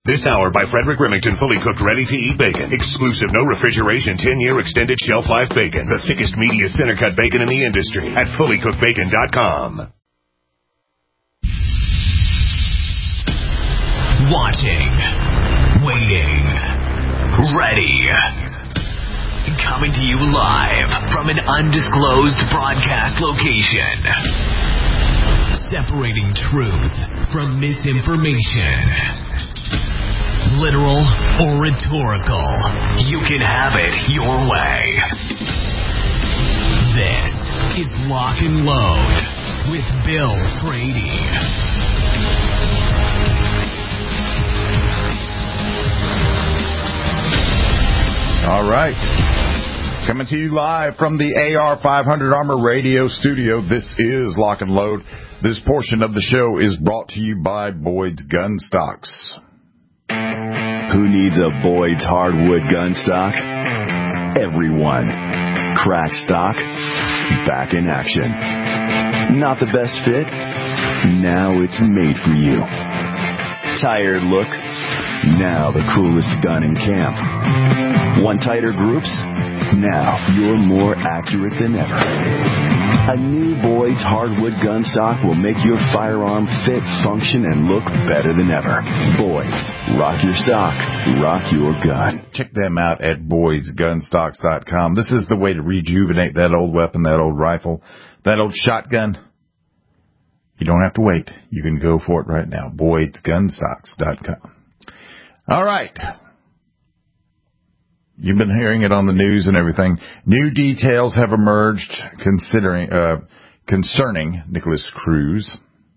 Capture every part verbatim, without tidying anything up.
This hour by Frederick Remington, fully cooked, ready-to-eat bacon. Exclusive, no refrigeration, ten-year extended shelf life bacon. The thickest, meatiest center-cut bacon in the industry at fully cooked bacon dot com. Watching, waiting, ready. Coming to you live from an undisclosed broadcast location. Separating truth from misinformation. Literal or rhetorical, you can have it your way. This is Lock and Load with Bill Frady. All right. Coming to you live from the A R five hundred Armor Radio studio, this is Lock and Load. This portion of the show is brought to you by Boyd's Gun Stocks. Who needs a Boyd's hardwood gun stock? Everyone. Crack stock, back in action. Not the best fit? Now it's made for you. Tired look? Now the coolest gun in camp. Want tighter groups? Now you're more accurate than ever. A new Boyd's hardwood gun stock will make your firearm fit, function, and look better than ever. Boyd's. Rock your stock. Rock your gun. Check them out at boyds gun stocks dot com. This is the way to rejuvenate that old weapon, that old rifle, that old shotgun. You don't have to wait. You can go for it right now. boyds gun stocks dot com. All right. You've been hearing it on the news and everything. New details have emerged considering uh, concerning Nikolas Cruz.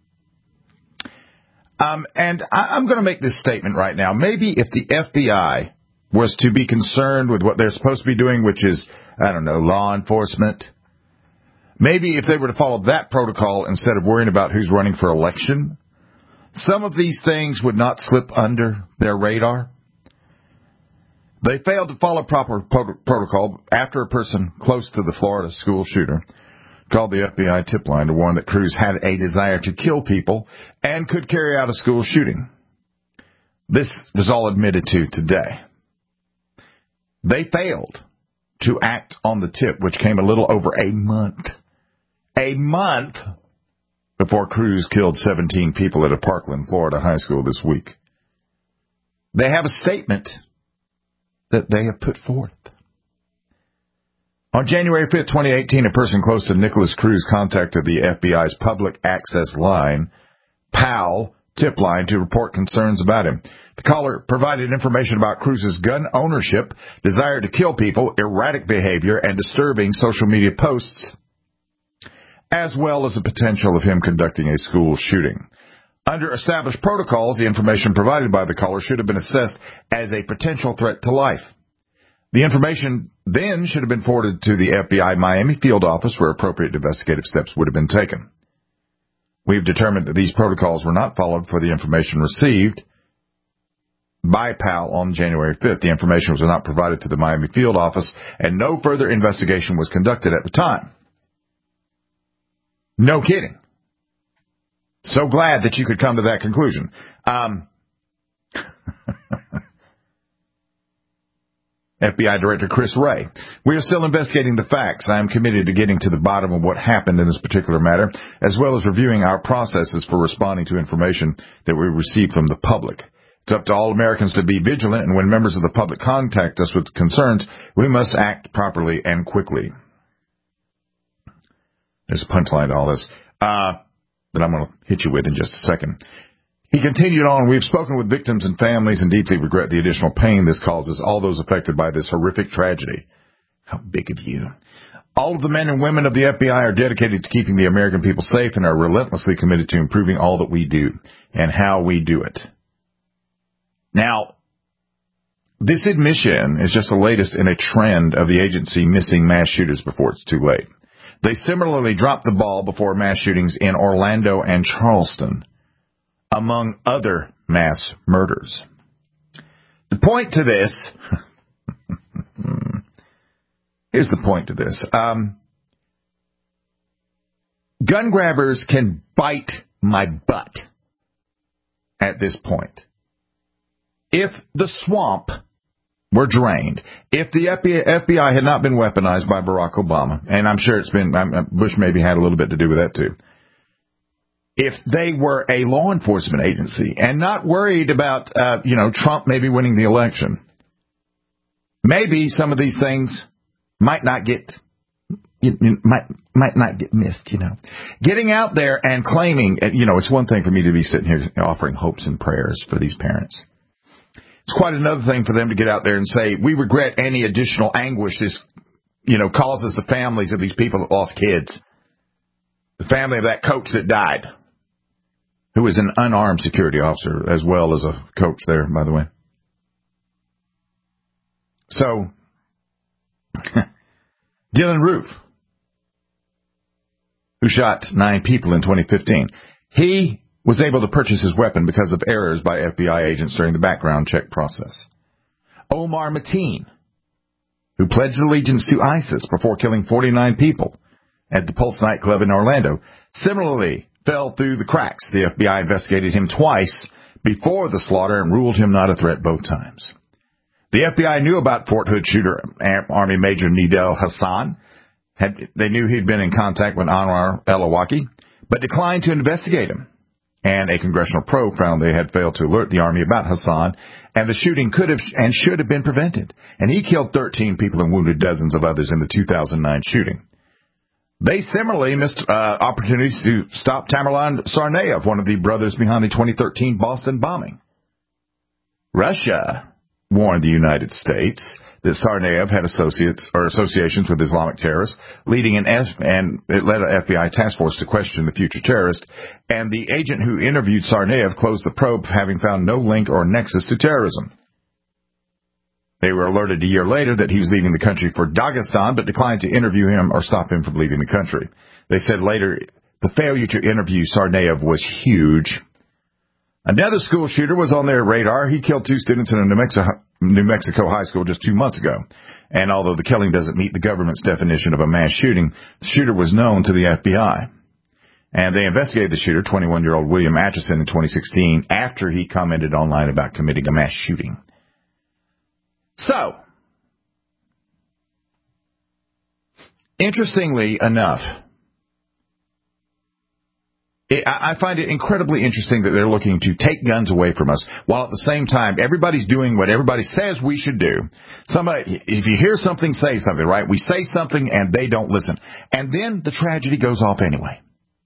Um, and I, I'm going to make this statement right now. Maybe if the F B I was to be concerned with what they're supposed to be doing, which is, I don't know, law enforcement, maybe if they were to follow that protocol instead of worrying about who's running for election, some of these things would not slip under their radar. They failed to follow proper protocol after a person close to the Florida school shooter called the F B I tip line to warn that Cruz had a desire to kill people and could carry out a school shooting. This was all admitted to today. They failed to act on the tip, which came a little over a month. A month before Cruz killed seventeen people at a Parkland, Florida high school this week. They have a statement that they have put forth. On January fifth, twenty eighteen, a person close to Nikolas Cruz contacted the F B I's public access line, PAL, tip line, to report concerns about him. The caller provided information about Cruz's gun ownership, desire to kill people, erratic behavior, and disturbing social media posts, as well as the potential of him conducting a school shooting. Under established protocols, the information provided by the caller should have been assessed as a potential threat to life. The information then should have been forwarded to the F B I Miami field office where appropriate investigative steps would have been taken. We've determined that these protocols were not followed for the information received by PAL on January fifth. The information was not provided to the Miami field office, and no further investigation was conducted at the time. No kidding. So glad that you could come to that conclusion. Um, F B I Director Chris Wray. We are still investigating the facts. I am committed to getting to the bottom of what happened in this particular matter, as well as reviewing our processes for responding to information that we receive from the public. It's up to all Americans to be vigilant, and when members of the public contact us with concerns, we must act properly and quickly. There's a punchline to all this. Uh... that I'm going to hit you with in just a second. He continued on, we've spoken with victims and families and deeply regret the additional pain this causes all those affected by this horrific tragedy. How big of you. All of the men and women of the F B I are dedicated to keeping the American people safe and are relentlessly committed to improving all that we do and how we do it. Now, this admission is just the latest in a trend of the agency missing mass shooters before it's too late. They similarly dropped the ball before mass shootings in Orlando and Charleston, among other mass murders. The point to this, here's the point to this. Um, gun grabbers can bite my butt at this point. if the swamp were drained, if the F B I had not been weaponized by Barack Obama, and I'm sure it's been, Bush maybe had a little bit to do with that too, if they were a law enforcement agency and not worried about, uh, you know, Trump maybe winning the election, maybe some of these things might not get, you, you might might not get missed, you know. Getting out there and claiming, you know, it's one thing for me to be sitting here offering hopes and prayers for these parents. It's quite another thing for them to get out there and say, we regret any additional anguish this, you know, causes the families of these people that lost kids. The family of that coach that died, who was an unarmed security officer as well as a coach there, by the way. So, Dylan Roof, who shot nine people in twenty fifteen, he was able to purchase his weapon because of errors by F B I agents during the background check process. Omar Mateen, who pledged allegiance to ISIS before killing forty-nine people at the Pulse nightclub in Orlando, similarly fell through the cracks. The F B I investigated him twice before the slaughter and ruled him not a threat both times. The F B I knew about Fort Hood shooter Army Major Nidal Hassan. Had, they knew he'd been in contact with Anwar el-Awlaki, but declined to investigate him. And a congressional probe found they had failed to alert the Army about Hassan, and the shooting could have and should have been prevented. And he killed thirteen people and wounded dozens of others in the two thousand nine shooting. They similarly missed uh, opportunities to stop Tamerlan Tsarnaev, one of the brothers behind the twenty thirteen Boston bombing. Russia warned the United States that Tsarnaev had associates or associations with Islamic terrorists, leading an F, and it led an F B I task force to question the future terrorist. And the agent who interviewed Tsarnaev closed the probe, having found no link or nexus to terrorism. They were alerted a year later that he was leaving the country for Dagestan, but declined to interview him or stop him from leaving the country. They said later the failure to interview Tsarnaev was huge. Another school shooter was on their radar. He killed two students in a New Mexico, New Mexico high school just two months ago. And although the killing doesn't meet the government's definition of a mass shooting, the shooter was known to the F B I. And they investigated the shooter, twenty-one-year-old William Atchison, in twenty sixteen after he commented online about committing a mass shooting. So, interestingly enough, I find it incredibly interesting that they're looking to take guns away from us, while at the same time, everybody's doing what everybody says we should do. Somebody, if you hear something, say something, right? We say something and they don't listen. And then the tragedy goes off anyway.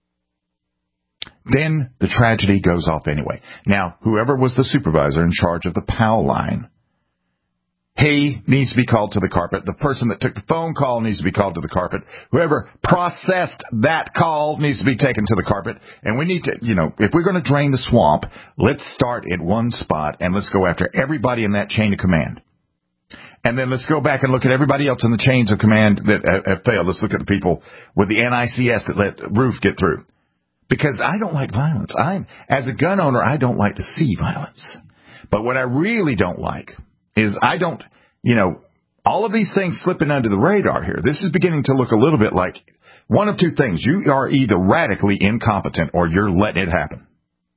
Then the tragedy goes off anyway. Now, whoever was the supervisor in charge of the POW line, he needs to be called to the carpet. The person that took the phone call needs to be called to the carpet. Whoever processed that call needs to be taken to the carpet. And we need to, you know, if we're going to drain the swamp, let's start at one spot and let's go after everybody in that chain of command. And then let's go back and look at everybody else in the chains of command that have failed. Let's look at the people with the N I C S that let Roof get through. Because I don't like violence. I'm, as a gun owner, I don't like to see violence. But what I really don't like is I don't, you know, all of these things slipping under the radar here. This is beginning to look a little bit like one of two things. You are either radically incompetent or you're letting it happen.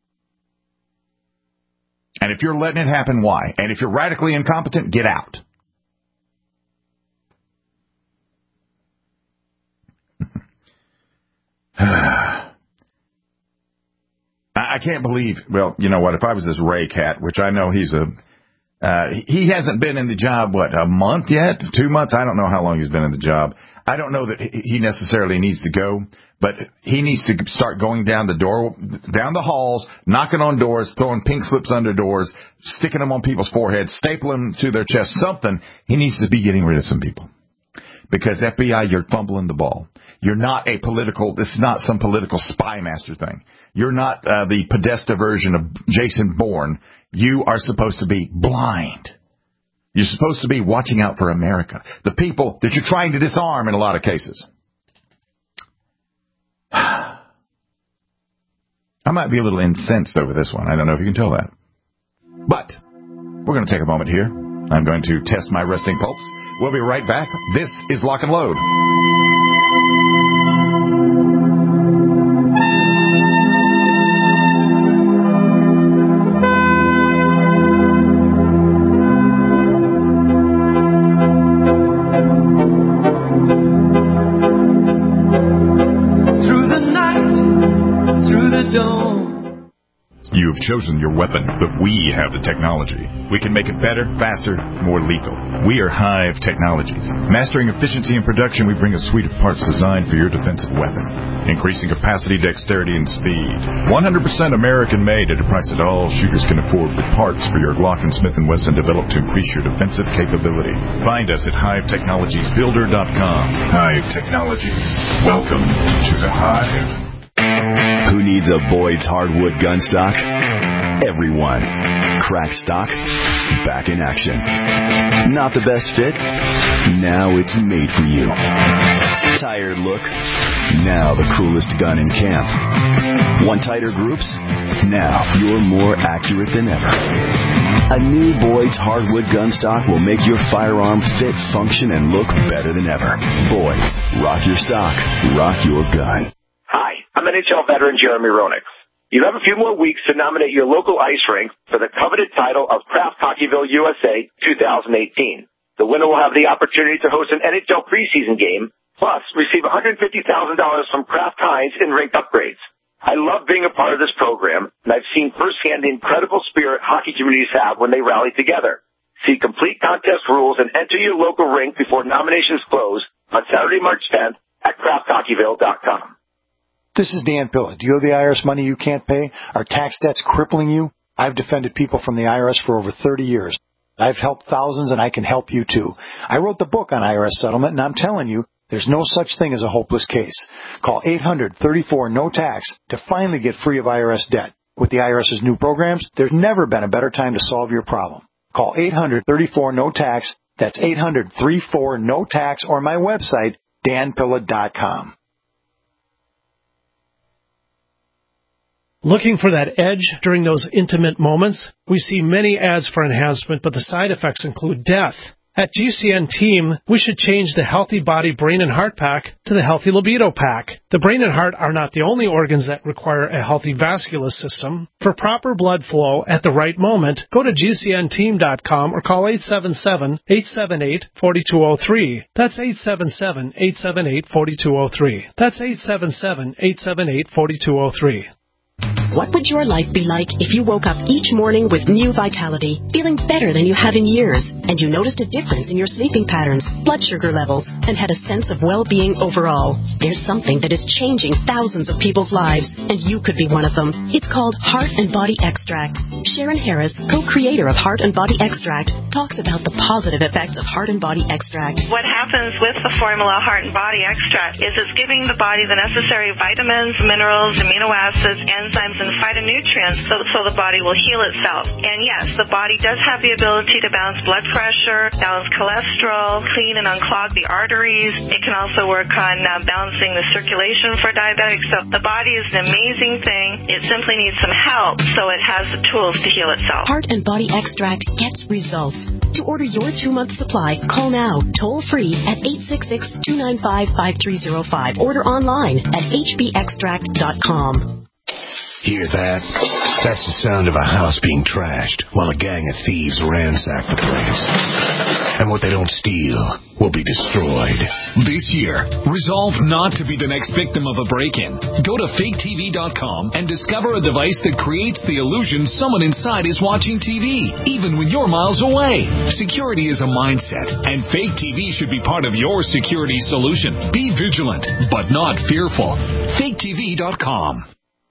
And if you're letting it happen, why? And if you're radically incompetent, get out. I can't believe, well, you know what, if I was this Ray Cat, which I know he's a, Uh, he hasn't been in the job, what, a month yet? Two months? I don't know how long he's been in the job. I don't know that he necessarily needs to go, but he needs to start going down the door, down the halls, knocking on doors, throwing pink slips under doors, sticking them on people's foreheads, stapling them to their chest, something. He needs to be getting rid of some people. Because F B I, you're fumbling the ball. You're not a political, this is not some political spy master thing. You're not uh, the Podesta version of Jason Bourne. You are supposed to be blind. You're supposed to be watching out for America. The people that you're trying to disarm in a lot of cases. I might be a little incensed over this one. I don't know if you can tell that. But we're going to take a moment here. I'm going to test my resting pulse. We'll be right back. This is Lock and Load. you have chosen your weapon, but we have the technology. We can make it better, faster, more lethal. We are Hive Technologies. Mastering efficiency and production, we bring a suite of parts designed for your defensive weapon. Increasing capacity, dexterity, and speed. one hundred percent American-made at a price that all shooters can afford, with parts for your Glock and Smith and Wesson developed to increase your defensive capability. Find us at hive technologies builder dot com. Hive Technologies. Welcome to the Hive. Who needs a Boyd's hardwood gun stock? Everyone. Crack stock, back in action. Not the best fit? Now it's made for you. Tired look? Now the coolest gun in camp. Want tighter groups? Now you're more accurate than ever. A new Boyd's hardwood gun stock will make your firearm fit, function, and look better than ever. Boyd's. Rock your stock. Rock your gun. Hi, I'm N H L veteran Jeremy Roenick. You have a few more weeks to nominate your local ice rink for the coveted title of Kraft Hockeyville U S A twenty eighteen. The winner will have the opportunity to host an N H L preseason game, plus receive one hundred fifty thousand dollars from Kraft Heinz in rink upgrades. I love being a part of this program, and I've seen firsthand the incredible spirit hockey communities have when they rally together. See complete contest rules and enter your local rink before nominations close on Saturday, March tenth at craft hockeyville dot com. This is Dan Pilla. Do you owe the I R S money you can't pay? Are tax debts crippling you? I've defended people from the I R S for over thirty years. I've helped thousands, and I can help you, too. I wrote the book on I R S settlement, and I'm telling you, there's no such thing as a hopeless case. Call eight hundred thirty-four no tax to finally get free of I R S debt. With the IRS's new programs, there's never been a better time to solve your problem. Call eight hundred thirty-four no tax. That's eight hundred thirty-four no tax, or my website, dan pilla dot com. Looking for that edge during those intimate moments? We see many ads for enhancement, but the side effects include death. At G C N Team, we should change the Healthy Body Brain and Heart Pack to the Healthy Libido Pack. The brain and heart are not the only organs that require a healthy vascular system. For proper blood flow at the right moment, go to G C N team dot com or call eight seven seven, eight seven eight, four two zero three. That's eight seven seven, eight seven eight, four two zero three. That's eight seven seven, eight seven eight, four two zero three. What would your life be like if you woke up each morning with new vitality, feeling better than you have in years, and you noticed a difference in your sleeping patterns, blood sugar levels, and had a sense of well-being overall? There's something that is changing thousands of people's lives, and you could be one of them. It's called Heart and Body Extract. Sharon Harris, co-creator of Heart and Body Extract, talks about the positive effects of Heart and Body Extract. What happens with the formula Heart and Body Extract is it's giving the body the necessary vitamins, minerals, amino acids, enzymes, and phytonutrients so, so the body will heal itself. And yes, the body does have the ability to balance blood pressure, balance cholesterol, clean and unclog the arteries. It can also work on uh, balancing the circulation for diabetics. So the body is an amazing thing. It simply needs some help so it has the tools to heal itself. Heart and Body Extract gets results. To order your two-month supply, call now, toll-free at eight six six, two nine five, five three zero five. Order online at h b extract dot com. Hear that? That's the sound of a house being trashed while a gang of thieves ransack the place. And what they don't steal will be destroyed. This year, resolve not to be the next victim of a break-in. Go to fake T V dot com and discover a device that creates the illusion someone inside is watching T V, even when you're miles away. Security is a mindset, and Fake T V should be part of your security solution. Be vigilant, but not fearful. fake T V dot com.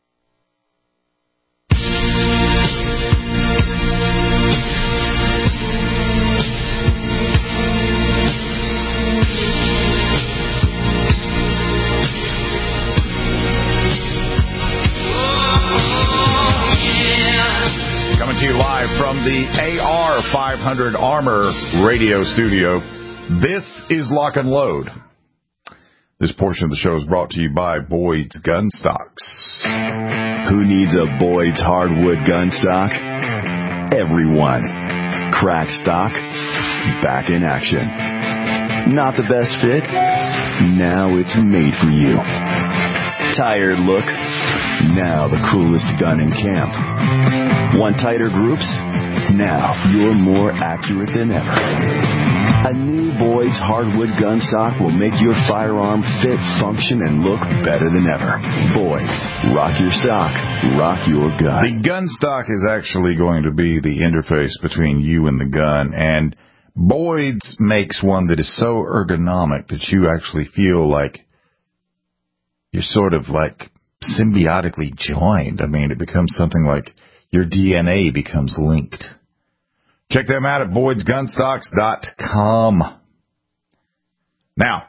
Coming to you live from the A R five hundred Armor radio studio. This is Lock and Load. This portion of the show is brought to you by Boyd's Gun Stocks. Who needs a Boyd's hardwood gun stock? Everyone. Crack stock, back in action. Not the best fit? Now it's made for you. Tired look? Now the coolest gun in camp. Want tighter groups? Now you're more accurate than ever. A new Boyd's hardwood gun stock will make your firearm fit, function, and look better than ever. Boyd's. Rock your stock. Rock your gun. The gun stock is actually going to be the interface between you and the gun, and Boyd's makes one that is so ergonomic that you actually feel like you're sort of like symbiotically joined. I mean, it becomes something like your D N A becomes linked. Check them out at boyds gun stocks dot com. Now,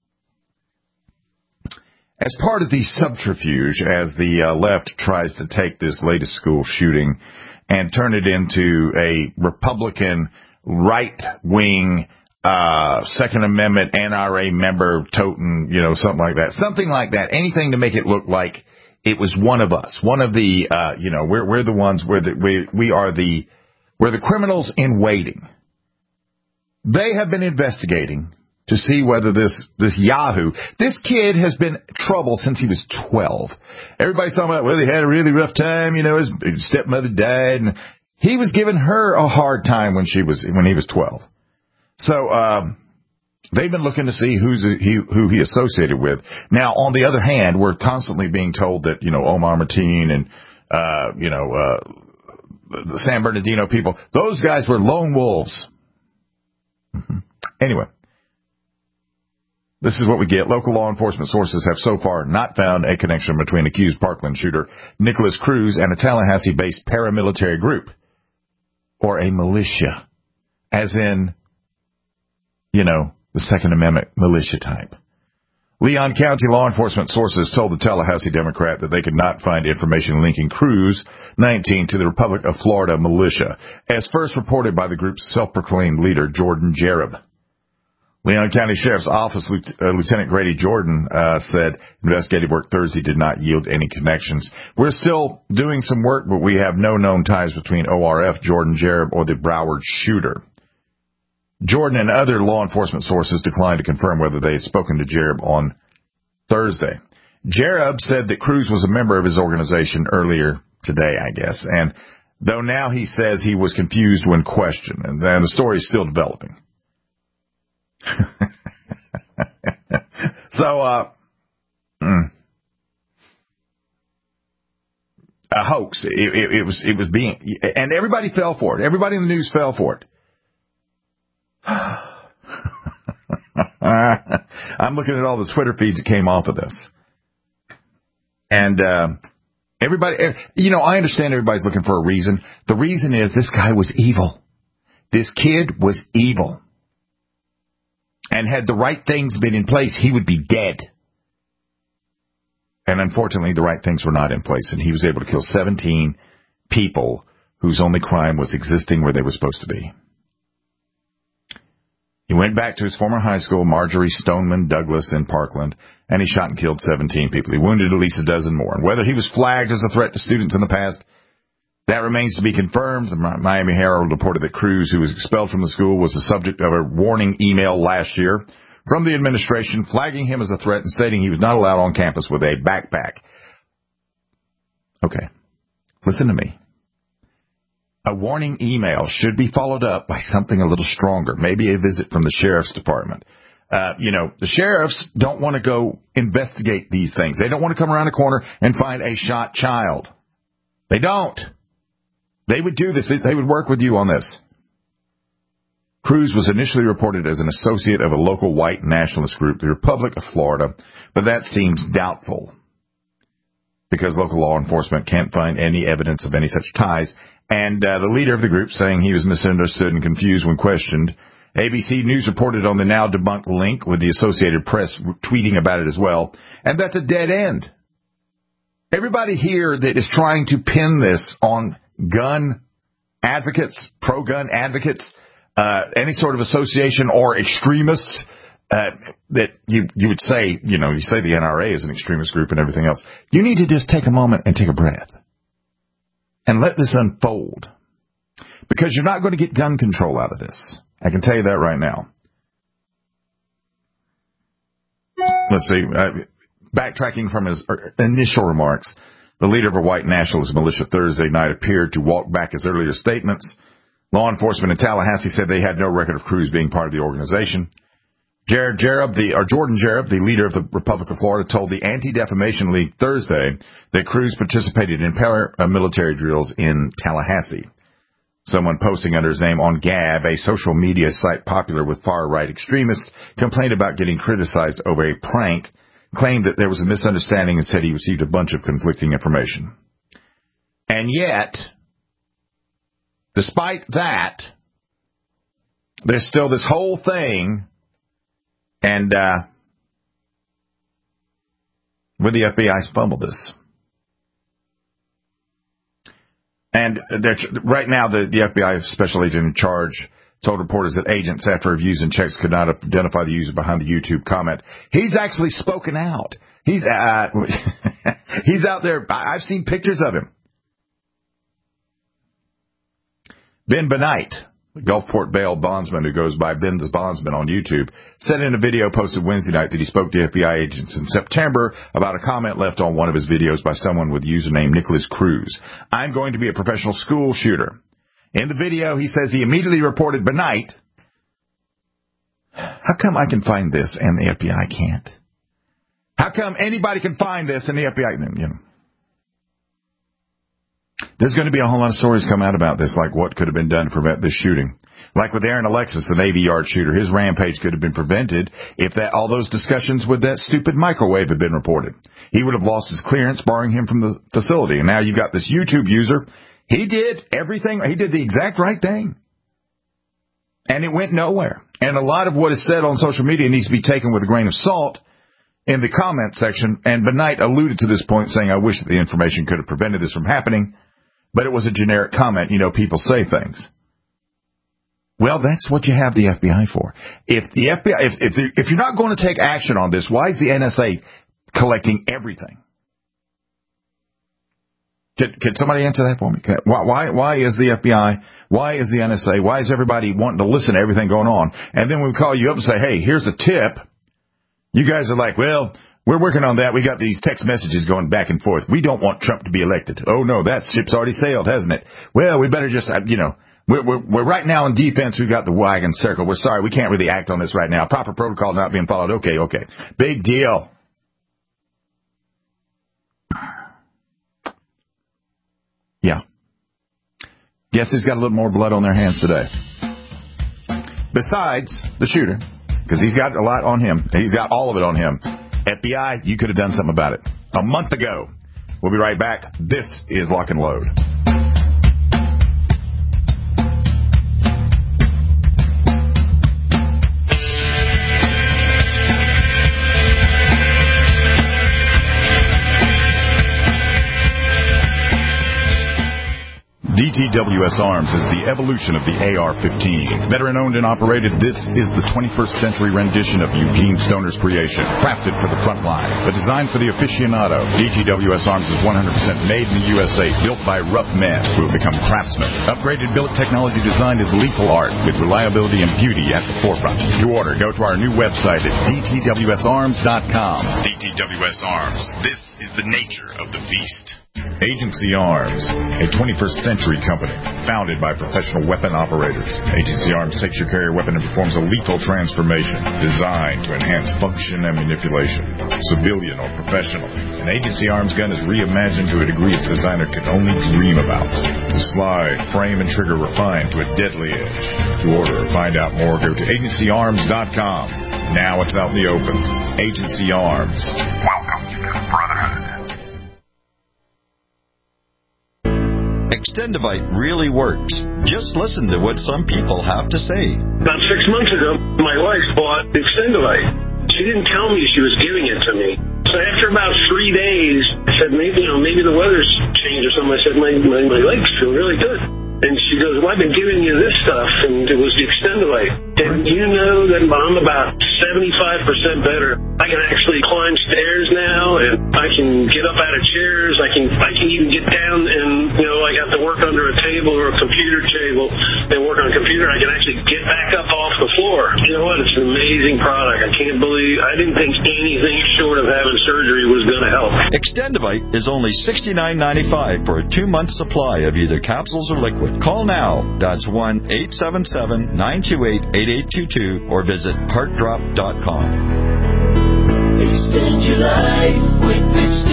as part of the subterfuge, as the uh, left tries to take this latest school shooting and turn it into a Republican right-wing uh Second Amendment N R A member toting, you know, something like that. Something like that. Anything to make it look like it was one of us. One of the, uh, you know, we're, we're the ones, we're the, we, we are the, we're the criminals in waiting. They have been investigating to see whether this, this Yahoo, this kid has been trouble since he was twelve. Everybody's talking about, well, he had a really rough time, you know, his stepmother died, and he was giving her a hard time when she was, when he was twelve. So, um, they've been looking to see who's he, who he associated with. Now, on the other hand, we're constantly being told that, you know, Omar Mateen and, uh, you know, uh, the San Bernardino people, those guys were lone wolves. Mm-hmm. Anyway, this is what we get. Local law enforcement sources have so far not found a connection between accused Parkland shooter Nicholas Cruz and a Tallahassee-based paramilitary group or a militia, as in, you know, the Second Amendment militia type. Leon County law enforcement sources told the Tallahassee Democrat that they could not find information linking Cruz, nineteen, to the Republic of Florida militia, as first reported by the group's self-proclaimed leader, Jordan Jereb. Leon County Sheriff's Office uh, Lieutenant Grady Jordan uh, said investigative work Thursday did not yield any connections. We're still doing some work, but we have no known ties between O R F, Jordan Jereb, or the Broward shooter. Jordan and other law enforcement sources declined to confirm whether they had spoken to Jereb on Thursday. Jereb said that Cruz was a member of his organization earlier today, I guess, and though now he says he was confused when questioned, and then the story is still developing. so, uh, mm, a hoax. It, it, it was, it was being, and everybody fell for it. Everybody in the news fell for it. I'm looking at all the Twitter feeds that came off of this. And, uh, everybody, you know, I understand everybody's looking for a reason. The reason is this guy was evil. This kid was evil. And had the right things been in place, he would be dead. And unfortunately, the right things were not in place. And he was able to kill seventeen people whose only crime was existing where they were supposed to be. He went back to his former high school, Marjorie Stoneman Douglas in Parkland, and he shot and killed seventeen people. He wounded at least a dozen more. And whether he was flagged as a threat to students in the past, that remains to be confirmed. The Miami Herald reported that Cruz, who was expelled from the school, was the subject of a warning email last year from the administration flagging him as a threat and stating he was not allowed on campus with a backpack. Okay, listen to me. A warning email should be followed up by something a little stronger, maybe a visit from the sheriff's department. Uh, you know, the sheriffs don't want to go investigate these things. They don't want to come around the corner and find a shot child. They don't. They would do this. They would work with you on this. Cruz was initially reported as an associate of a local white nationalist group, the Republic of Florida, but that seems doubtful because local law enforcement can't find any evidence of any such ties. And uh, the leader of the group saying he was misunderstood and confused when questioned. A B C News reported on the now debunked link with the Associated Press tweeting about it as well. And that's a dead end. Everybody here that is trying to pin this on gun advocates, pro-gun advocates, uh, any sort of association or extremists, uh, that you, you would say, you know, you say the N R A is an extremist group and everything else. You need to just take a moment and take a breath and let this unfold, because you're not going to get gun control out of this. I can tell you that right now. Let's see. Uh, backtracking from his initial remarks, The leader of a white nationalist militia Thursday night appeared to walk back his earlier statements. Law enforcement in Tallahassee said they had no record of Cruz being part of the organization. Jared Jareb, the, or Jordan Jareb, the leader of the Republic of Florida, told the Anti-Defamation League Thursday that Cruz participated in paramilitary drills in Tallahassee. Someone posting under his name on Gab, a social media site popular with far-right extremists, complained about getting criticized over a prank, claimed that there was a misunderstanding, and said he received a bunch of conflicting information. And yet, despite that, there's still this whole thing, and uh, with the F B I fumbled this. And right now, the, the F B I special agent in charge told reporters that agents, after reviews and checks, could not identify the user behind the YouTube comment. He's actually spoken out. He's uh, he's out there. I've seen pictures of him. Ben Benight, the Gulfport bail bondsman who goes by Ben the Bondsman on YouTube, said in a video posted Wednesday night that he spoke to F B I agents in September about a comment left on one of his videos by someone with the username Nicholas Cruz. I'm going to be a professional school shooter. In the video, he says he immediately reported Benight. How come I can find this and the F B I can't? How come anybody can find this and the F B I... You know. There's going to be a whole lot of stories come out about this, like what could have been done to prevent this shooting. Like with Aaron Alexis, the Navy Yard shooter, his rampage could have been prevented if that all those discussions with that stupid microwave had been reported. He would have lost his clearance, barring him from the facility. And now you've got this YouTube user. He did everything. He did the exact right thing. And it went nowhere. And a lot of what is said on social media needs to be taken with a grain of salt in the comment section. And Benight alluded to this point, saying, I wish that the information could have prevented this from happening. But it was a generic comment. You know, people say things. Well, that's what you have the F B I for. If the F B I, if if, if you're not going to take action on this, why is the N S A collecting everything? Could, could somebody answer that for me? Why, why why is the F B I, why is the N S A, why is everybody wanting to listen to everything going on? And then we call you up and say, hey, here's a tip. You guys are like, well, we're working on that. We got these text messages going back and forth. We don't want Trump to be elected. Oh, no, that ship's already sailed, hasn't it? Well, we better just, you know, we're, we're, we're right now in defense. We've got the wagon circle. We're sorry. We can't really act on this right now. Proper protocol not being followed. Okay, okay. Big deal. Yeah. Guess who's got a little more blood on their hands today? Besides the shooter, because he's got a lot on him. He's got all of it on him. F B I, you could have done something about it a month ago. We'll be right back. This is Lock and Load. D T W S Arms is the evolution of the A R fifteen. Veteran-owned and operated, this is the twenty-first century rendition of Eugene Stoner's creation, crafted for the front line, but designed for the aficionado. D T W S Arms is one hundred percent made in the U S A, built by rough men who have become craftsmen. Upgraded billet technology designed is lethal art, with reliability and beauty at the forefront. To order, go to our new website at D T W S arms dot com. D T W S Arms. This is the nature of the beast. Agency Arms, a twenty-first century company, founded by professional weapon operators. Agency Arms takes your carrier weapon and performs a lethal transformation, designed to enhance function and manipulation, civilian or professional. An Agency Arms gun is reimagined to a degree its designer could only dream about. The slide, frame, and trigger refined to a deadly edge. To order or find out more, go to agency arms dot com. Now it's out in the open. Agency Arms. Welcome to the Brotherhood. Extendivite really works. Just listen to what some people have to say. About six months ago, my wife bought Extendivite. She didn't tell me she was giving it to me. So after about three days, I said, maybe, you know, maybe the weather's changed or something. I said, my, my, my legs feel really good. And she goes, well, I've been giving you this stuff, and it was the Extendivite. And you know that I'm about seventy-five percent better. I can actually climb stairs now, and I can get up out of chairs. I can I can even get down and, you know, I have to work under a table or a computer table and work on a computer. I can actually get back up off the floor. You know what? It's an amazing product. I can't believe, I didn't think anything short of having surgery was going to help. Extendivite is only sixty-nine ninety-five for a two-month supply of either capsules or liquid. Call now. That's one eight seven seven, nine two eight, eight eight two two or visit heart drop dot com. Extend your life with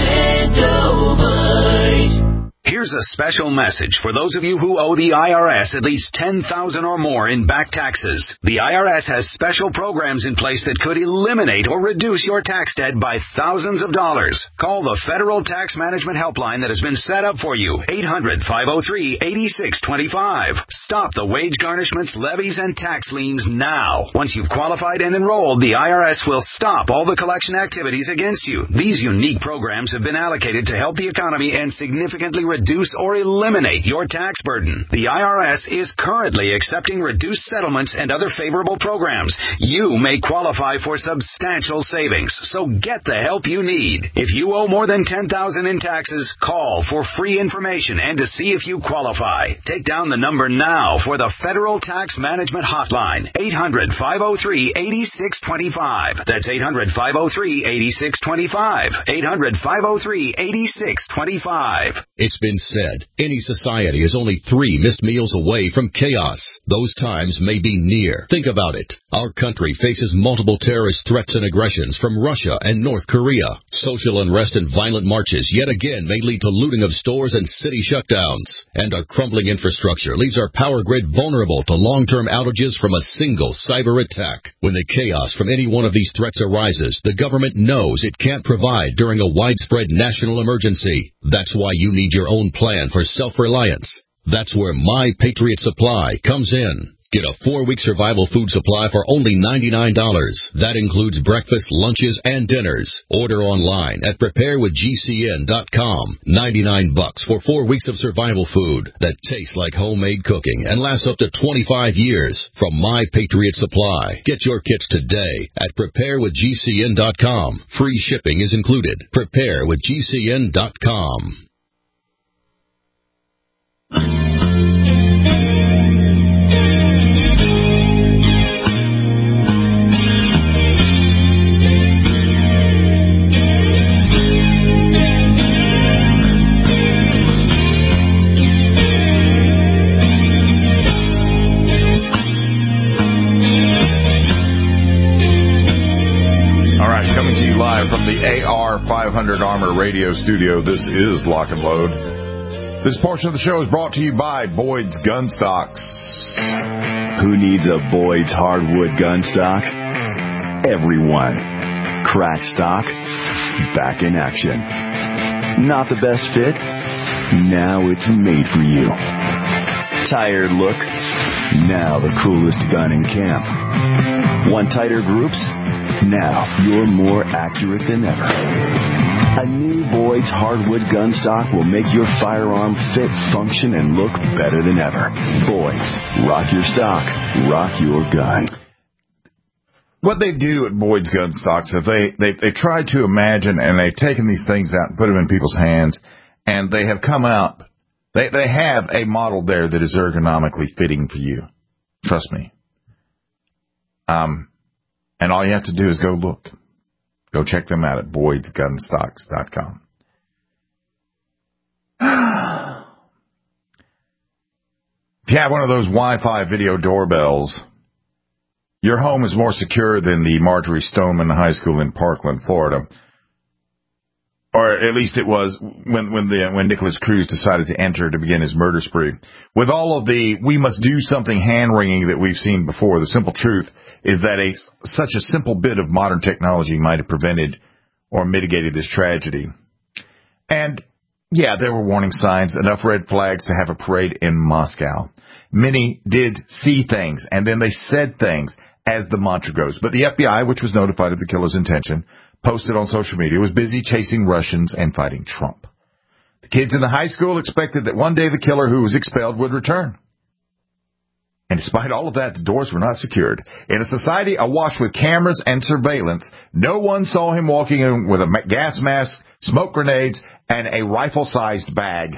Extendivite. Here's a special message for those of you who owe the I R S at least ten thousand dollars or more in back taxes. The I R S has special programs in place that could eliminate or reduce your tax debt by thousands of dollars. Call the Federal Tax Management Helpline that has been set up for you, eight hundred, five oh three, eight six two five. Stop the wage garnishments, levies, and tax liens now. Once you've qualified and enrolled, the I R S will stop all the collection activities against you. These unique programs have been allocated to help the economy and significantly reduce reduce or eliminate your tax burden. The I R S is currently accepting reduced settlements and other favorable programs. You may qualify for substantial savings, so get the help you need. If you owe more than ten thousand dollars in taxes, call for free information and to see if you qualify. Take down the number now for the Federal Tax Management Hotline, eight hundred, five oh three, eight six two five. That's eight hundred, five oh three, eight six two five. eight hundred, five oh three, eight six two five. It's been said, any society is only three missed meals away from chaos. Those times may be near. Think about it. Our country faces multiple terrorist threats and aggressions from Russia and North Korea. Social unrest and violent marches yet again may lead to looting of stores and city shutdowns. And our crumbling infrastructure leaves our power grid vulnerable to long-term outages from a single cyber attack. When the chaos from any one of these threats arises, the government knows it can't provide during a widespread national emergency. That's why you need your own plan for self-reliance. That's where My Patriot Supply comes in. Get a four-week survival food supply for only ninety-nine dollars. That includes breakfast, lunches, and dinners. Order online at prepare with G C N dot com. ninety-nine bucks for four weeks of survival food that tastes like homemade cooking and lasts up to twenty-five years from My Patriot Supply. Get your kits today at prepare with G C N dot com. Free shipping is included. prepare with G C N dot com. From the A R five hundred Armor Radio Studio, this is Lock and Load. This portion of the show is brought to you by Boyd's Gun Stocks. Who needs a Boyd's hardwood gun stock? Everyone. Crack stock, back in action. Not the best fit? Now it's made for you. Tired look? Now the coolest gun in camp. Want tighter groups? Now you're more accurate than ever. A new Boyd's hardwood gun stock will make your firearm fit, function, and look better than ever. Boyd's, rock your stock, rock your gun. What they do at Boyd's Gun Stocks is they, they, they try to imagine, and they've taken these things out and put them in people's hands, and they have come out, they, they have a model there that is ergonomically fitting for you. Trust me. Um... And all you have to do is go look. Go check them out at Boyds Gun Stocks dot com. If you have one of those Wi-Fi video doorbells, your home is more secure than the Marjorie Stoneman High School in Parkland, Florida. Or at least it was when when the when Nicholas Cruz decided to enter to begin his murder spree. With all of the we must do something hand-wringing that we've seen before, the simple truth is that a such a simple bit of modern technology might have prevented or mitigated this tragedy. And, yeah, there were warning signs, enough red flags to have a parade in Moscow. Many did see things, and then they said things, as the mantra goes. But the F B I, which was notified of the killer's intention, posted on social media, was busy chasing Russians and fighting Trump. The kids in the high school expected that one day the killer who was expelled would return. And despite all of that, the doors were not secured. In a society awash with cameras and surveillance, no one saw him walking in with a gas mask, smoke grenades, and a rifle-sized bag.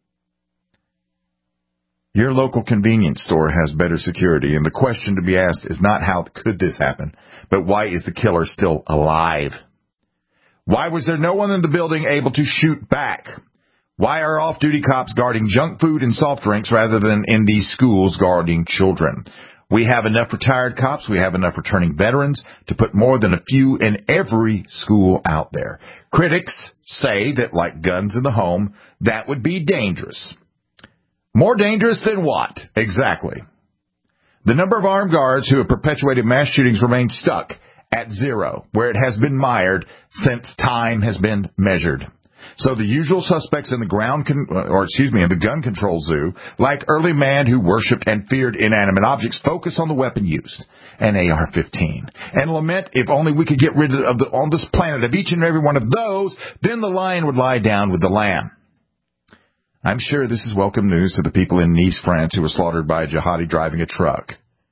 Your local convenience store has better security, and the question to be asked is not how could this happen, but why is the killer still alive? Why was there no one in the building able to shoot back? Why are off-duty cops guarding junk food and soft drinks rather than in these schools guarding children? We have enough retired cops, we have enough returning veterans to put more than a few in every school out there. Critics say that, like guns in the home, that would be dangerous. More dangerous than what? Exactly. The number of armed guards who have perpetuated mass shootings remains stuck at zero, where it has been mired since time has been measured. So the usual suspects in the ground, con- or excuse me, in the gun control zoo, like early man who worshipped and feared inanimate objects, focus on the weapon used, an A R fifteen, and lament if only we could get rid of the, on this planet of each and every one of those, then the lion would lie down with the lamb. I'm sure this is welcome news to the people in Nice, France, who were slaughtered by a jihadi driving a truck.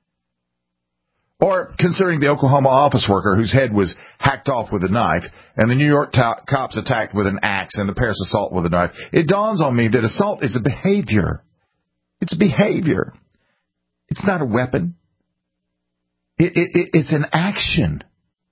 Or considering the Oklahoma office worker whose head was hacked off with a knife, and the New York to- cops attacked with an axe, and the Paris assault with a knife, it dawns on me that assault is a behavior. It's a behavior. It's not a weapon. It, it, it, it's an action.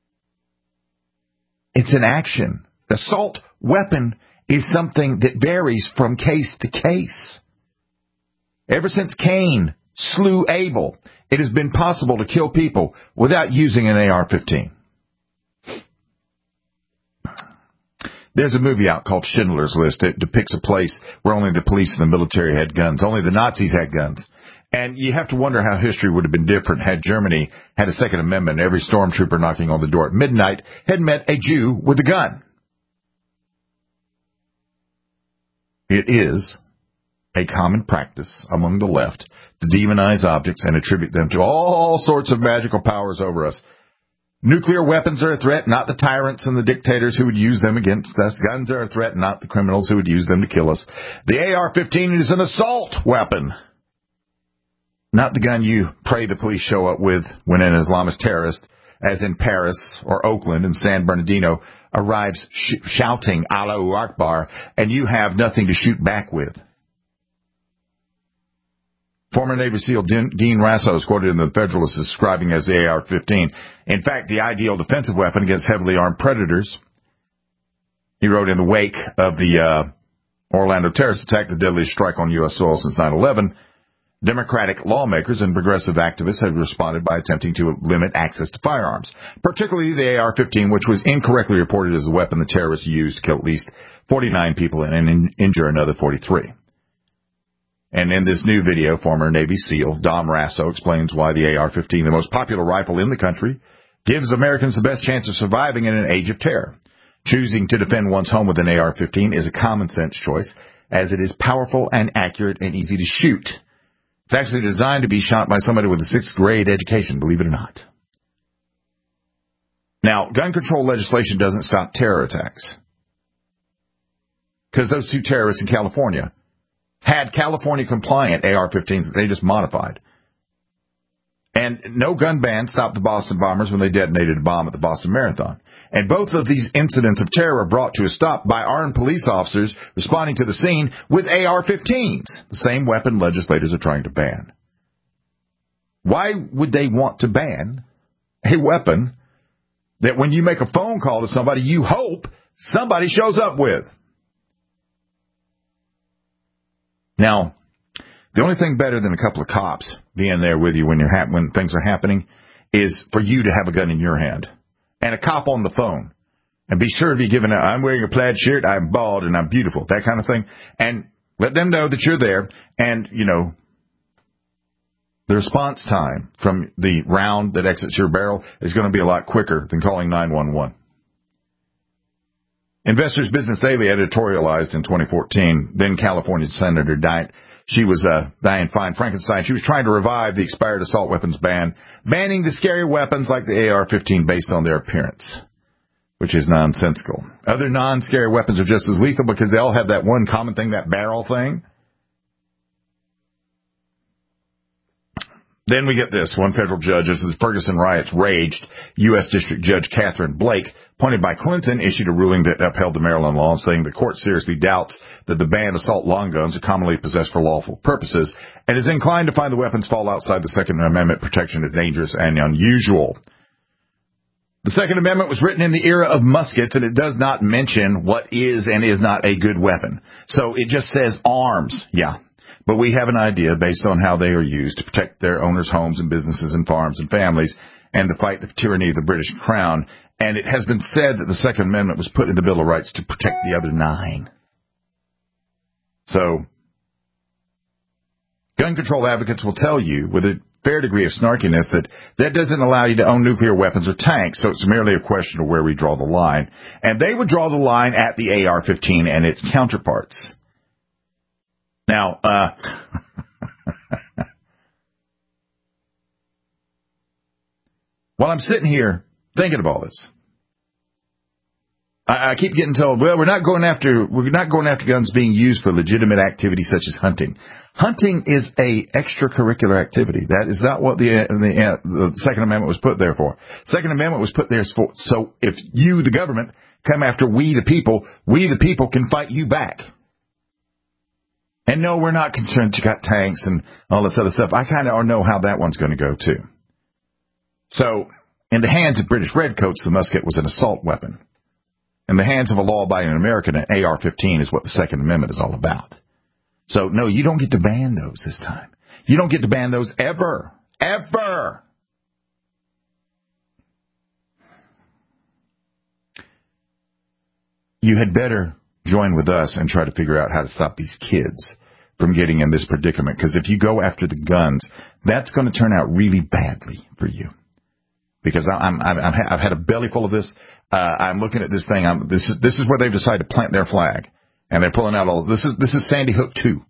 It's an action. Assault weapon is something that varies from case to case. Ever since Cain slew Abel, it has been possible to kill people without using an A R fifteen. There's a movie out called Schindler's List. It depicts a place where only the police and the military had guns. Only the Nazis had guns. And you have to wonder how history would have been different had Germany had a Second Amendment. Every stormtrooper knocking on the door at midnight had met a Jew with a gun. It is a common practice among the left to demonize objects and attribute them to all sorts of magical powers over us. Nuclear weapons are a threat, not the tyrants and the dictators who would use them against us. Guns are a threat, not the criminals who would use them to kill us. The A R fifteen is an assault weapon, not the gun you pray the police show up with when an Islamist terrorist, as in Paris or Oakland and San Bernardino, arrives sh- shouting Allahu Akbar, and you have nothing to shoot back with. Former Navy SEAL Dean Rasso is quoted in the Federalist as describing as the A R fifteen. In fact, the ideal defensive weapon against heavily armed predators. He wrote, in the wake of the uh, Orlando terrorist attack, the deadliest strike on U S soil since nine eleven, Democratic lawmakers and progressive activists have responded by attempting to limit access to firearms, particularly the A R fifteen, which was incorrectly reported as the weapon the terrorists used to kill at least forty-nine people and in- injure another forty-three. And in this new video, former Navy SEAL Dom Rasso explains why the A R fifteen, the most popular rifle in the country, gives Americans the best chance of surviving in an age of terror. Choosing to defend one's home with an A R fifteen is a common sense choice, as it is powerful and accurate and easy to shoot. It's actually designed to be shot by somebody with a sixth grade education, believe it or not. Now, gun control legislation doesn't stop terror attacks, because those two terrorists in California had California-compliant A R fifteens that they just modified. And no gun ban stopped the Boston bombers when they detonated a bomb at the Boston Marathon. And both of these incidents of terror were brought to a stop by armed police officers responding to the scene with A R fifteens, the same weapon legislators are trying to ban. Why would they want to ban a weapon that when you make a phone call to somebody, you hope somebody shows up with? Now, the only thing better than a couple of cops being there with you when you're ha- when things are happening is for you to have a gun in your hand and a cop on the phone. And be sure to be giving a, I'm wearing a plaid shirt, I'm bald, and I'm beautiful, that kind of thing. And let them know that you're there. And, you know, the response time from the round that exits your barrel is going to be a lot quicker than calling nine one one. Investors Business Daily editorialized in twenty fourteen, then California Senator Diane, she was uh, Diane Fine Frankenstein. She was trying to revive the expired assault weapons ban, banning the scary weapons like the A R fifteen based on their appearance, which is nonsensical. Other non-scary weapons are just as lethal because they all have that one common thing, that barrel thing. Then we get this. One federal judge, as the Ferguson riots raged, U S District Judge Catherine Blake, appointed by Clinton, issued a ruling that upheld the Maryland law, saying the court seriously doubts that the banned assault long guns are commonly possessed for lawful purposes and is inclined to find the weapons fall outside the Second Amendment protection as dangerous and unusual. The Second Amendment was written in the era of muskets, and it does not mention what is and is not a good weapon. So it just says arms. Yeah. But we have an idea based on how they are used to protect their owners' homes and businesses and farms and families and to fight the tyranny of the British Crown. And it has been said that the Second Amendment was put in the Bill of Rights to protect the other nine. So, gun control advocates will tell you with a fair degree of snarkiness that that doesn't allow you to own nuclear weapons or tanks, so it's merely a question of where we draw the line. And they would draw the line at the A R fifteen and its counterparts. Now, uh, while I'm sitting here thinking of all this, I, I keep getting told, well, we're not going after we're not going after guns being used for legitimate activities such as hunting. Hunting is a extracurricular activity. That is not what the the, uh, the Second Amendment was put there for. Second Amendment was put there for so if you, the government, come after we, the people, we, the people, can fight you back. And no, we're not concerned you got tanks and all this other stuff. I kind of know how that one's going to go, too. So, in the hands of British redcoats, the musket was an assault weapon. In the hands of a law-abiding American, an A R fifteen is what the Second Amendment is all about. So, no, you don't get to ban those this time. You don't get to ban those ever. Ever! You had better join with us and try to figure out how to stop these kids from getting in this predicament. Because if you go after the guns, that's going to turn out really badly for you. Because I'm, I'm, I'm, I've had a belly full of this. Uh, I'm looking at this thing. I'm, this is this is where they've decided to plant their flag, and they're pulling out all this is this is Sandy Hook two,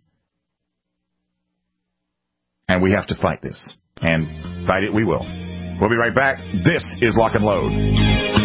and we have to fight this, and fight it we will. We'll be right back. This is Lock and Load.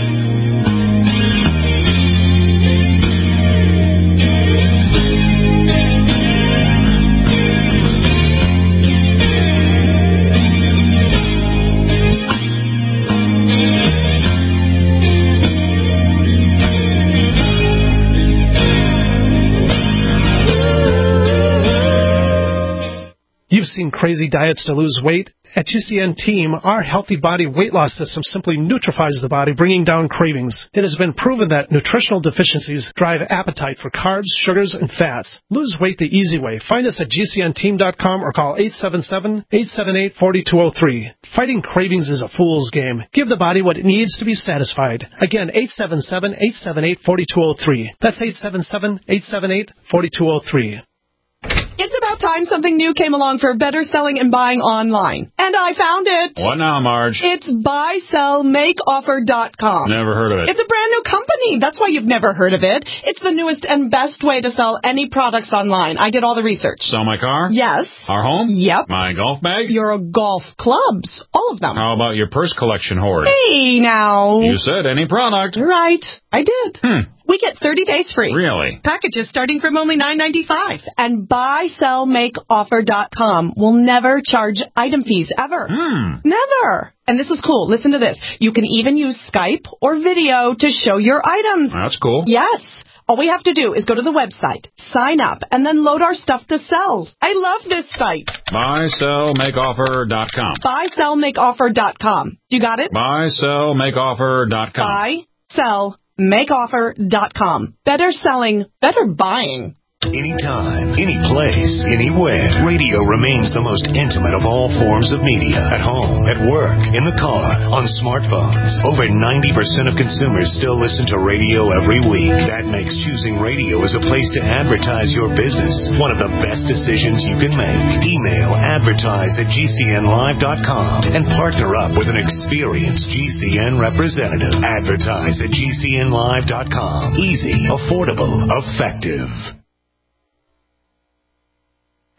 You've seen crazy diets to lose weight. At G C N Team, our healthy body weight loss system simply neutralizes the body, bringing down cravings. It has been proven that nutritional deficiencies drive appetite for carbs, sugars, and fats. Lose weight the easy way. Find us at G C N team dot com or call eight seven seven, eight seven eight, four two zero three. Fighting cravings is a fool's game. Give the body what it needs to be satisfied. Again, eight seven seven, eight seven eight, four two zero three. That's eight seven seven, eight seven eight, four two zero three. It's about time something new came along for better selling and buying online. And I found it. What now, Marge? It's buy sell make offer dot com. Never heard of it. It's a brand new company. That's why you've never heard of it. It's the newest and best way to sell any products online. I did all the research. Sell my car? Yes. Our home? Yep. My golf bag? Your golf clubs. All of them. How about your purse collection hoard? Hey, now. You said any product. Right. I did. Hmm. We get thirty days free. Really? Packages starting from only nine ninety-five. And buy sell make offer dot com will never charge item fees ever. Hmm. Never. And this is cool. Listen to this. You can even use Skype or video to show your items. That's cool. Yes. All we have to do is go to the website, sign up, and then load our stuff to sell. I love this site. buy sell make offer dot com. buy sell make offer dot com. You got it? buy sell make offer dot com. buy sell make offer dot com. Better selling, better buying. Anytime, any place, anywhere. Radio remains the most intimate of all forms of media. At home, at work, in the car, on smartphones. Over ninety percent of consumers still listen to radio every week. That makes choosing radio as a place to advertise your business one of the best decisions you can make. Email advertise at G C N live dot com and partner up with an experienced G C N representative. Advertise at G C N live dot com. Easy, affordable, effective.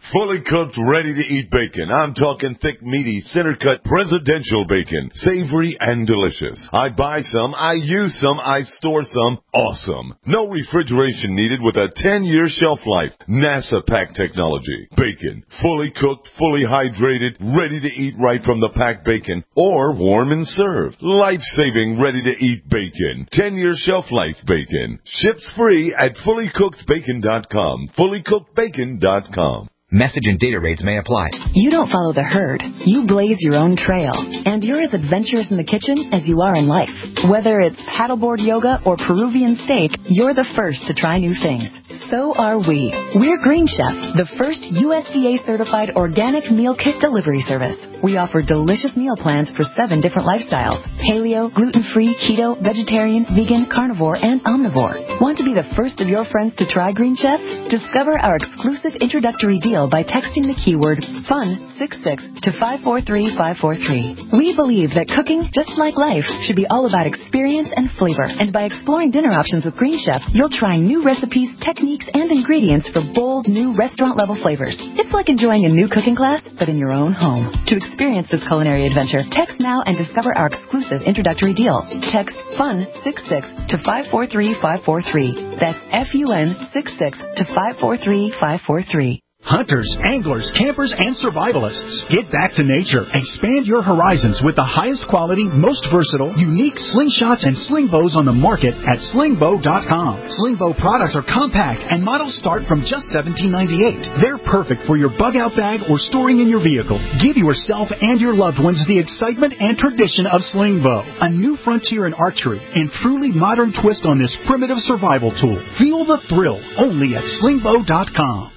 fully cooked, ready-to-eat bacon. I'm talking thick, meaty, center-cut presidential bacon. Savory and delicious. I buy some, I use some, I store some. Awesome. No refrigeration needed with a ten-year shelf life. NASA pack technology. Bacon. Fully cooked, fully hydrated, ready to eat right from the packed bacon. Or warm and served. Life-saving, ready-to-eat bacon. ten-year shelf life bacon. Ships free at fully cooked bacon dot com. fully cooked bacon dot com. Message and data rates may apply. You don't follow the herd. You blaze your own trail. And you're as adventurous in the kitchen as you are in life. Whether it's paddleboard yoga or Peruvian steak, you're the first to try new things. So are we. We're Green Chef, the first U S D A-certified organic meal kit delivery service. We offer delicious meal plans for seven different lifestyles: paleo, gluten-free, keto, vegetarian, vegan, carnivore, and omnivore. Want to be the first of your friends to try Green Chef? Discover our exclusive introductory deal by texting the keyword FUN sixty-six to five four three five four three. We believe that cooking, just like life, should be all about experience and flavor. And by exploring dinner options with Green Chef, you'll try new recipes, techniques, and ingredients for bold, new restaurant-level flavors. It's like enjoying a new cooking class, but in your own home. To experience this culinary adventure, text now and discover our exclusive introductory deal. Text FUN sixty-six to five four three five four three. That's F U N sixty-six to five four three five four three. Hunters, anglers, campers, and survivalists. Get back to nature. Expand your horizons with the highest quality, most versatile, unique slingshots and sling bows on the market at sling bow dot com. Sling bow products are compact and models start from just seventeen ninety-eight. They're perfect for your bug-out bag or storing in your vehicle. Give yourself and your loved ones the excitement and tradition of sling bow. A new frontier in archery and truly modern twist on this primitive survival tool. Feel the thrill only at sling bow dot com.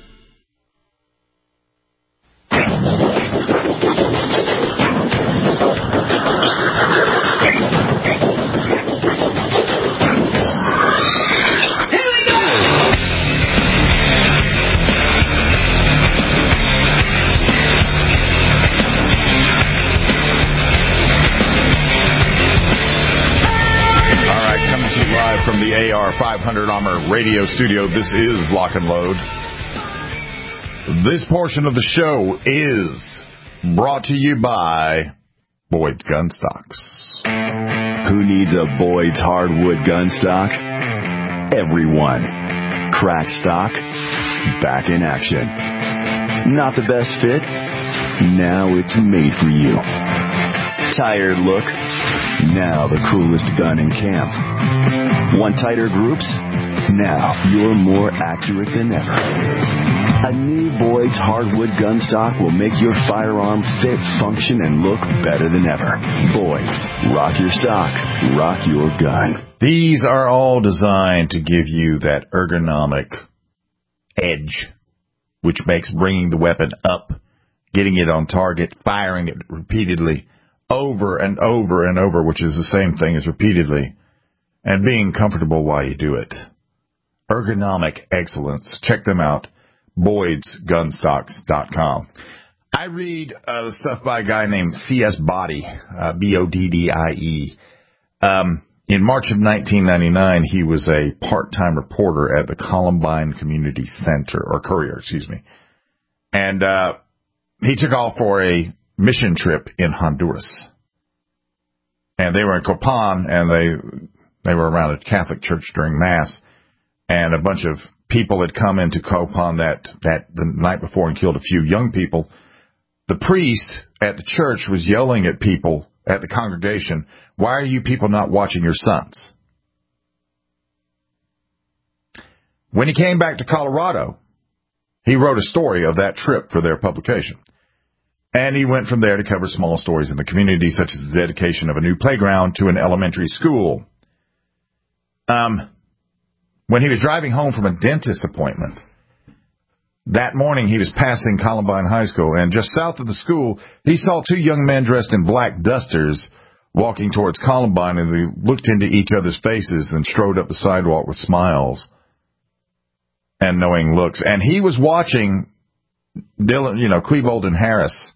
From the A R five hundred Armor Radio Studio, this is Lock and Load. This portion of the show is brought to you by Boyd's Gun Stocks. Who needs a Boyd's hardwood gun stock? Everyone. Crack stock, back in action. Not the best fit? Now it's made for you. Tired look? Now the coolest gun in camp. Want tighter groups? Now you're more accurate than ever. A new Boyd's hardwood gun stock will make your firearm fit, function, and look better than ever. Boyd's. Rock your stock. Rock your gun. These are all designed to give you that ergonomic edge, which makes bringing the weapon up, getting it on target, firing it repeatedly, over and over and over, which is the same thing as repeatedly, and being comfortable while you do it. Ergonomic excellence. Check them out. Boyds Gun Stocks dot com. I read uh, the stuff by a guy named C S Boddy, uh, B O D D I E. Um, in March of nineteen ninety-nine, he was a part-time reporter at the Columbine Community Center, or Courier, excuse me. And uh, he took off for a mission trip in Honduras. And they were in Copan, and they they were around a Catholic church during Mass, and a bunch of people had come into Copan that, that the night before and killed a few young people. The priest at the church was yelling at people at the congregation, "Why are you people not watching your sons?" When he came back to Colorado, he wrote a story of that trip for their publication. And he went from there to cover small stories in the community, such as the dedication of a new playground to an elementary school. Um, when he was driving home from a dentist appointment, that morning he was passing Columbine High School, and just south of the school, he saw two young men dressed in black dusters walking towards Columbine, and they looked into each other's faces and strode up the sidewalk with smiles and knowing looks. And he was watching Dylan, you know, Klebold and Harris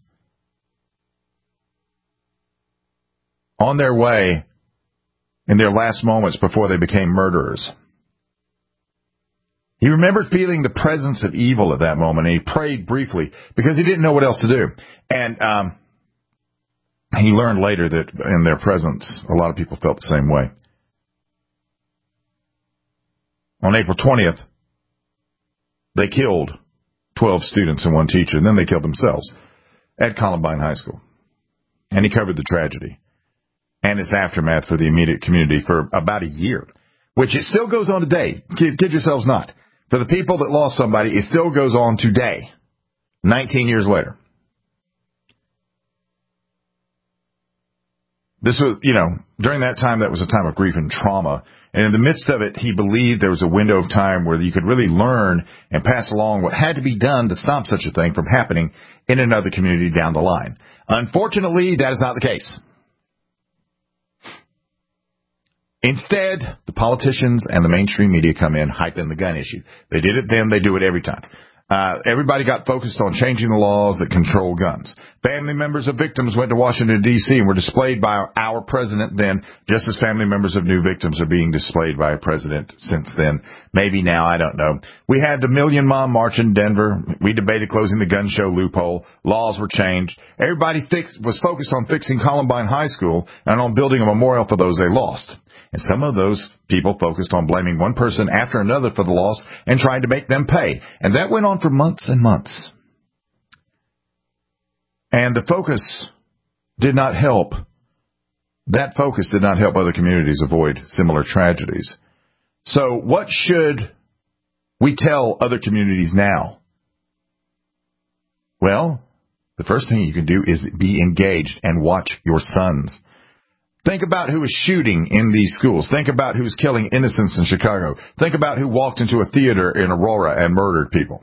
on their way in their last moments before they became murderers. He remembered feeling the presence of evil at that moment, and he prayed briefly because he didn't know what else to do. And um, he learned later that in their presence, a lot of people felt the same way. On April twentieth, they killed twelve students and one teacher, and then they killed themselves at Columbine High School. And he covered the tragedy and its aftermath for the immediate community for about a year, which it still goes on today. Kid, kid yourselves not. For the people that lost somebody, it still goes on today, nineteen years later. This was, you know, during that time, that was a time of grief and trauma. And in the midst of it, he believed there was a window of time where you could really learn and pass along what had to be done to stop such a thing from happening in another community down the line. Unfortunately, that is not the case. Instead, the politicians and the mainstream media come in hyping the gun issue. They did it then, they do it every time. Uh, everybody got focused on changing the laws that control guns. Family members of victims went to Washington, D C and were displayed by our, our president then, just as family members of new victims are being displayed by a president since then. Maybe now, I don't know. We had the Million Mom March in Denver. We debated closing the gun show loophole. Laws were changed. Everybody fix, was focused on fixing Columbine High School and on building a memorial for those they lost. And some of those people focused on blaming one person after another for the loss and trying to make them pay. And that went on for months and months. And the focus did not help. That focus did not help other communities avoid similar tragedies. So what should we tell other communities now? Well, the first thing you can do is be engaged and watch your sons. Think about who is shooting in these schools. Think about who's killing innocents in Chicago. Think about who walked into a theater in Aurora and murdered people.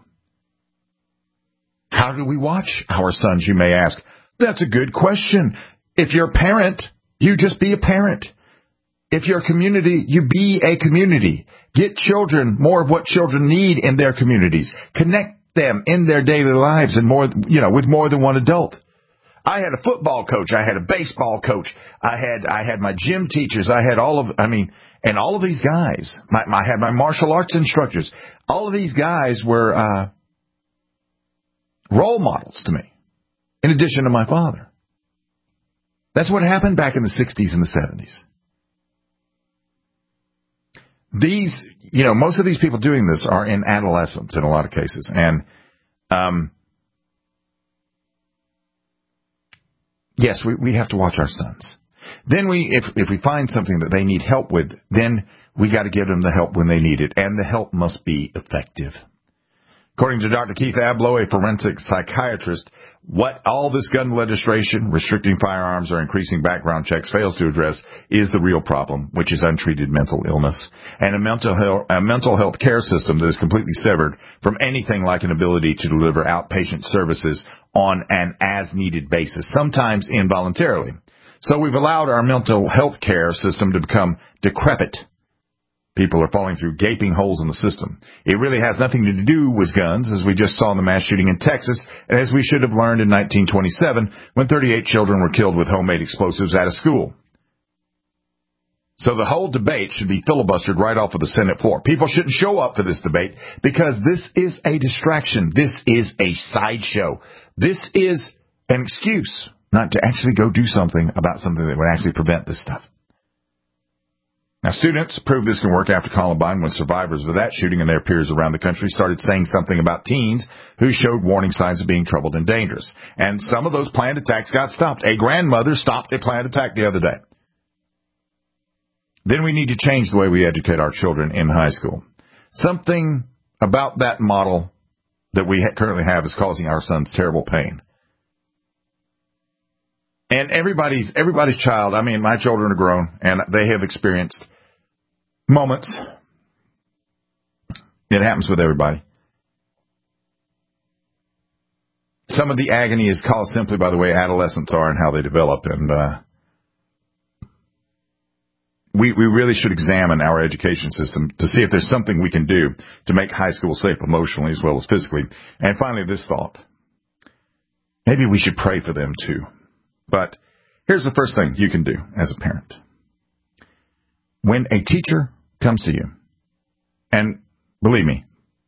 How do we watch our sons, you may ask? That's a good question. If you're a parent, you just be a parent. If you're a community, you be a community. Get children more of what children need in their communities. Connect them in their daily lives and more, you know, with more than one adult. I had a football coach. I had a baseball coach. I had I had my gym teachers. I had all of, I mean, and all of these guys. My, my, I had my martial arts instructors. All of these guys were uh, role models to me, in addition to my father. That's what happened back in the sixties and the seventies. These, you know, most of these people doing this are in adolescence in a lot of cases. And, um, yes, we, we have to watch our sons. Then we, if, if we find something that they need help with, then we got to give them the help when they need it. And the help must be effective. According to Doctor Keith Abloh, a forensic psychiatrist, what all this gun legislation, restricting firearms or increasing background checks fails to address is the real problem, which is untreated mental illness and a mental health, a mental health care system that is completely severed from anything like an ability to deliver outpatient services on an as-needed basis, sometimes involuntarily. So we've allowed our mental health care system to become decrepit. People are falling through gaping holes in the system. It really has nothing to do with guns, as we just saw in the mass shooting in Texas, and as we should have learned in nineteen twenty-seven when thirty-eight children were killed with homemade explosives at a school. So the whole debate should be filibustered right off of the Senate floor. People shouldn't show up for this debate because this is a distraction. This is a sideshow. This is an excuse not to actually go do something about something that would actually prevent this stuff. Now, students proved this can work after Columbine when survivors of that shooting and their peers around the country started saying something about teens who showed warning signs of being troubled and dangerous. And some of those planned attacks got stopped. A grandmother stopped a planned attack the other day. Then we need to change the way we educate our children in high school. Something about that model that we ha- currently have is causing our sons terrible pain. And everybody's everybody's child, I mean, my children are grown, and they have experienced moments. It happens with everybody. Some of the agony is caused simply by the way adolescents are and how they develop, and uh, we we really should examine our education system to see if there's something we can do to make high school safe emotionally as well as physically. And finally, this thought. Maybe we should pray for them too. But here's the first thing you can do as a parent. When a teacher comes to you, and believe me,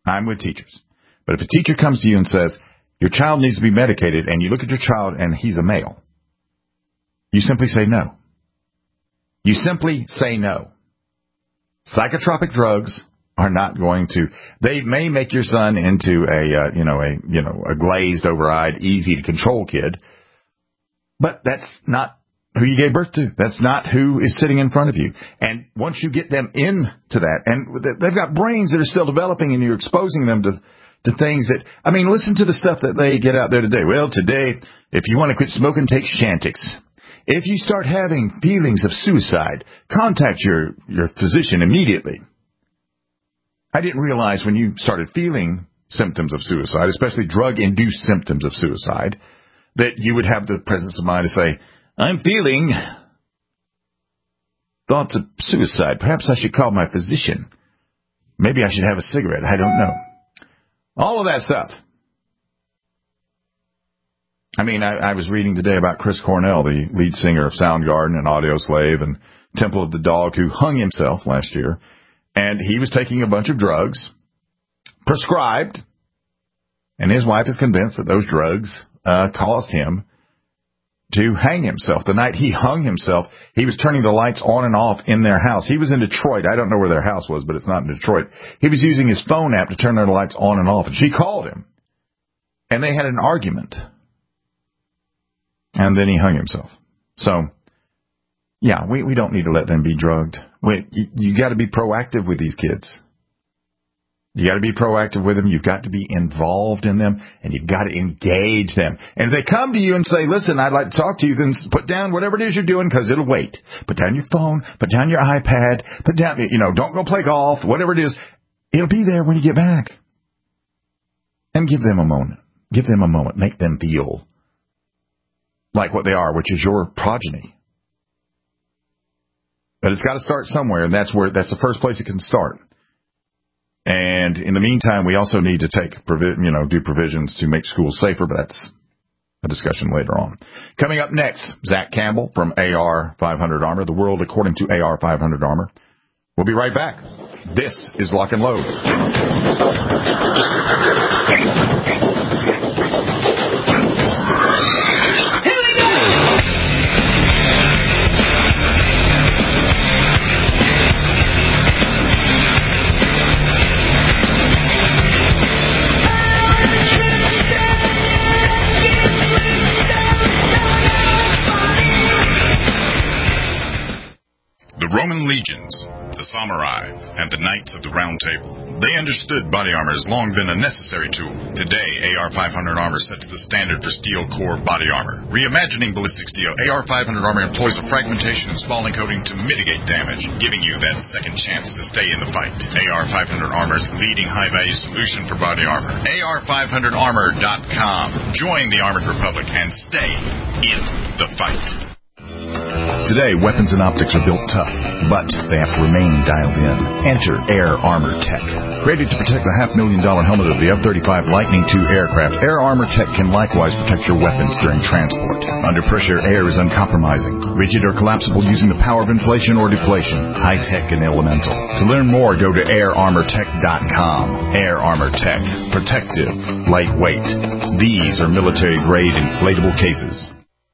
I'm with teachers. But if a teacher comes to you and says, your child needs to be medicated, and you look at your child and he's a male, you simply say no. You simply say no. Psychotropic drugs are not going to, they may make your son into a, uh, you know, a, you know, a glazed, over-eyed, easy to control kid, but that's not who you gave birth to. That's not who is sitting in front of you. And once you get them into that, and they've got brains that are still developing, and you're exposing them to, to things that, I mean, listen to the stuff that they get out there today. Well, today, if you want to quit smoking, take Chantix. If you start having feelings of suicide, contact your, your physician immediately. I didn't realize when you started feeling symptoms of suicide, especially drug-induced symptoms of suicide, that you would have the presence of mind to say, I'm feeling thoughts of suicide. Perhaps I should call my physician. Maybe I should have a cigarette. I don't know. All of that stuff. I mean, I, I was reading today about Chris Cornell, the lead singer of Soundgarden and Audioslave and Temple of the Dog, who hung himself last year. And he was taking a bunch of drugs, prescribed, and his wife is convinced that those drugs uh, caused him to hang himself. The night he hung himself, he was turning the lights on and off in their house. He was in Detroit. I don't know where their house was, but it's not in Detroit. He was using his phone app to turn their lights on and off, and she called him. And they had an argument. And then he hung himself. So, yeah, we, we don't need to let them be drugged. We, you, you got to be proactive with these kids. You got to be proactive with them. You've got to be involved in them, and you've got to engage them. And if they come to you and say, listen, I'd like to talk to you, then put down whatever it is you're doing, because it'll wait. Put down your phone, put down your iPad, put down, you know, don't go play golf, whatever it is. It'll be there when you get back. And give them a moment. Give them a moment. Make them feel like what they are, which is your progeny. But it's got to start somewhere, and that's where that's the first place it can start. And in the meantime, we also need to take, provi- you know, do provisions to make schools safer, but that's a discussion later on. Coming up next, Zach Campbell from A R five hundred Armor, the world according to A R five hundred Armor. We'll be right back. This is Lock and Load. Roman legions, the samurai, and the knights of the Round Table. They understood body armor has long been a necessary tool. Today, A R five hundred Armor sets the standard for steel core body armor. Reimagining ballistic steel, A R five hundred Armor employs a fragmentation and spalling coating to mitigate damage, giving you that second chance to stay in the fight. A R five hundred Armor's leading high-value solution for body armor. A R five hundred armor dot com. Join the Armored Republic and stay in the fight. Today, weapons and optics are built tough, but they have to remain dialed in. Enter Air Armor Tech. Created to protect the half-million dollar helmet of the F thirty-five Lightning two aircraft, Air Armor Tech can likewise protect your weapons during transport. Under pressure, air is uncompromising. Rigid or collapsible using the power of inflation or deflation. High-tech and elemental. To learn more, go to air armor tech dot com. Air Armor Tech. Protective. Lightweight. These are military-grade inflatable cases.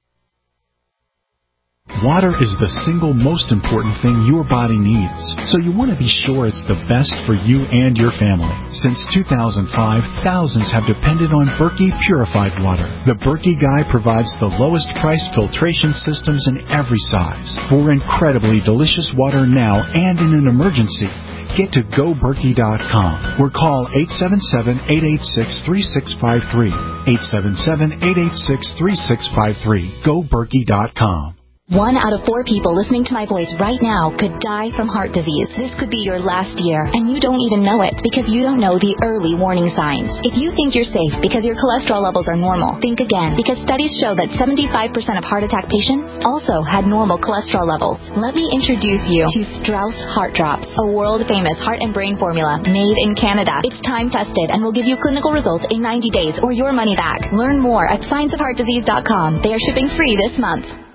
Water is the single most important thing your body needs, so you want to be sure it's the best for you and your family. Since two thousand five, thousands have depended on Berkey purified water. The Berkey Guy provides the lowest priced filtration systems in every size. For incredibly delicious water now and in an emergency, get to go berkey dot com or call eight seven seven, eight eight six, three six five three. eight seven seven, eight eight six, three six five three. go berkey dot com. One out of four people listening to my voice right now could die from heart disease. This could be your last year, and you don't even know it because you don't know the early warning signs. If you think you're safe because your cholesterol levels are normal, think again, because studies show that seventy-five percent of heart attack patients also had normal cholesterol levels. Let me introduce you to Strauss Heart Drops, a world-famous heart and brain formula made in Canada. It's time-tested and will give you clinical results in ninety days or your money back. Learn more at science of heart disease dot com. They are shipping free this month.